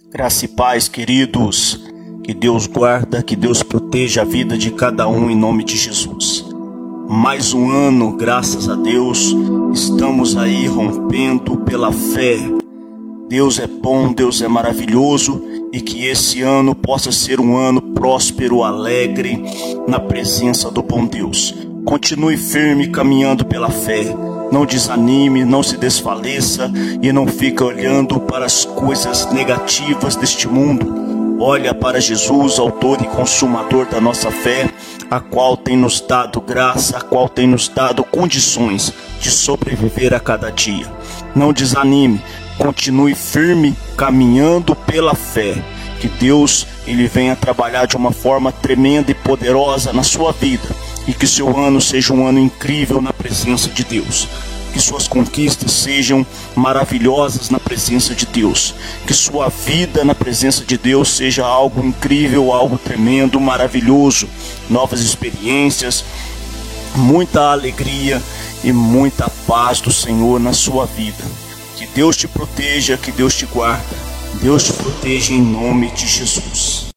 Graça e paz, queridos. Que Deus guarda, que Deus proteja a vida de cada um em nome de Jesus. Mais um ano, graças a Deus, estamos aí rompendo pela fé. Deus é bom, Deus é maravilhoso e que esse ano possa ser um ano próspero, alegre, na presença do bom Deus. Continue firme caminhando pela fé. Não desanime, não se desfaleça e não fique olhando para as coisas negativas deste mundo. Olha para Jesus, autor e consumador da nossa fé, a qual tem nos dado graça, a qual tem nos dado condições de sobreviver a cada dia. Não desanime, continue firme caminhando pela fé. Que Deus ele venha trabalhar de uma forma tremenda e poderosa na sua vida. E que seu ano seja um ano incrível na presença de Deus. Que suas conquistas sejam maravilhosas na presença de Deus. Que sua vida na presença de Deus seja algo incrível, algo tremendo, maravilhoso. Novas experiências, muita alegria e muita paz do Senhor na sua vida. Que Deus te proteja, que Deus te guarda. Deus te proteja em nome de Jesus.